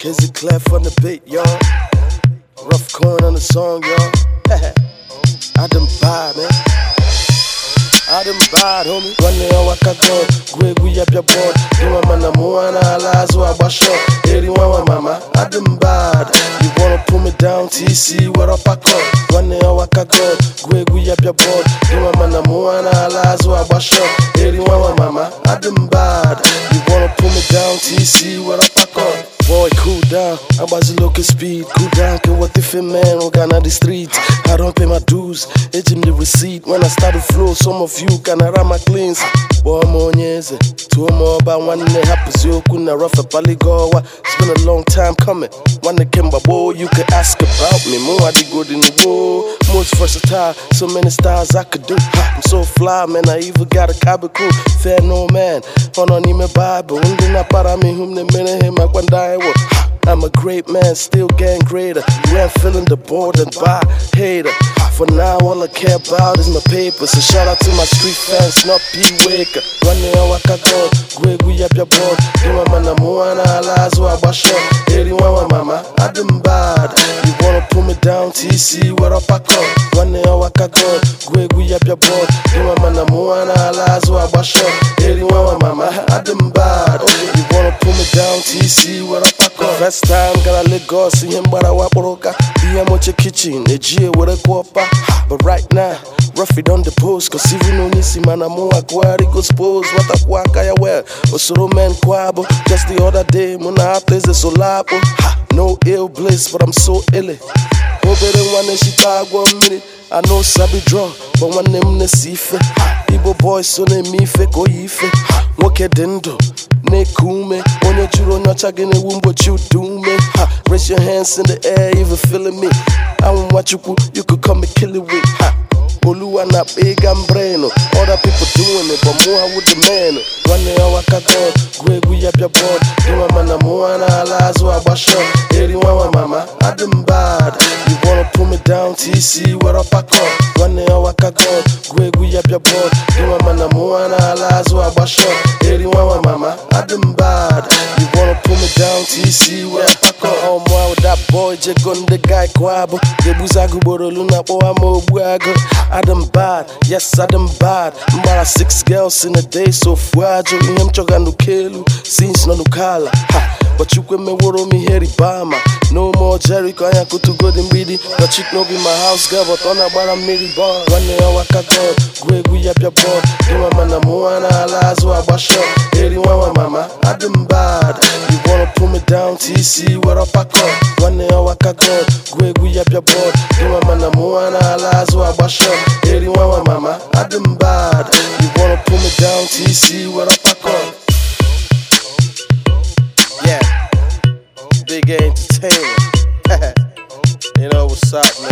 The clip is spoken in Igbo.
Kizzy Clef on the beat, y'all. Rough coin on the song, y'all. I done bad, man. I done bad, homie. One day I walk a god, Gwegu yap your board. You want man, I'm one, I lies, so I wash up. 81, mama, I done bad. You wanna pull me down, TC, what up I call? One day I walk a god, Gwegu yap your board. You want man, I'm one, I lies, so I wash up. 81, mama, I done bad. You wanna pull me down, TC, what up I call? Boy, cool down, I'm about to look at speed. Cool down, que what if a man who got on the streets? I don't pay my dues, it's in the receipt. When I start to flow, some of you can around my cleans. Boy, I'm on yes, 2 more about one and a half. You couldn't rough a polygoa. It's been a long time coming. One that came by, boy, you can ask about me. More I did good in the war, most versatile. So many styles I could do. I'm so fly, man. I even got a cabin crew. Fair no man, on me Bible. And then I para me whom the minute him I can die. I'm a great man, still getting greater. You ain't feeling the bored and by hater. For now, all I care about is my paper. So shout out to my street fans, not P-Waker. One day I walk a god, Gwegu yap your board. You want man, I'm one, I lies, so I wash up. 81, mama, I done bad. You wanna pull me down, TC, what up I call? One day I walk a god, Gwegu yap your board. You want man, I'm one, I lies, so I wash up. 81, mama, I done bad. You wanna pull me down, TC, what up I call? First time, gotta let go, see him, but I waporoka. DM with your kitchen, a G with a guapa. But right now, rough it on the post. Cause even on this man, I'm more aquari go spose. What up, Wakaya well? Osoro man quabo. Just the other day, Muna plays a solapo. No ill bliss, but I'm so ill. Over one and she tag 1 minute. I know Sabi draw, but one name ne sife. Igbo boys so ne mi fe ko yife. Woke dendo, ne kume. Onye churo nyocha gene wumbo chu do me. Raise your hands in the air, even feeling me. I want what you could come and kill it with. Oluwa na big ambreno. Other people doing it, but more with the man. One day I walk a god, Gwegu yap your board. You want man, I'm one, I lies, so I wash up. 81, mama, I done bad. You wanna pull me down, TC, what up I call? One day I walk a god, Gwegu yap your board. You want man, I'm one, I lies, so I wash up. 81, mama, I done bad. You wanna pull me down, TC, what up I call? Oh, moi with that boy, Jegon the guy Kwabo. Gebuzagu Boroluna, oh, I'm a buago. I done bad, yes, I done bad. Mbara 6 girls in a day, so fragile. Him choga no kelu, since no nukala. But you can me woro mi heri bama. No more Jericho, I could to go in bidi. But chick no be my house girl, but on a bar miri bar. One day I walk a god, Gwegu yap your board. You want man, I'm one, I lies, so I wash up. 81, mama, I done bad. You wanna pull me down, TC, what up I call? One day I walk a god, Gwegu yap your board. You want man, I'm one, I lies, so I wash up. 81, mama, I done bad. You wanna pull me down, TC, what up I call? Yeah, Big A Entertainment. You know what's up, man.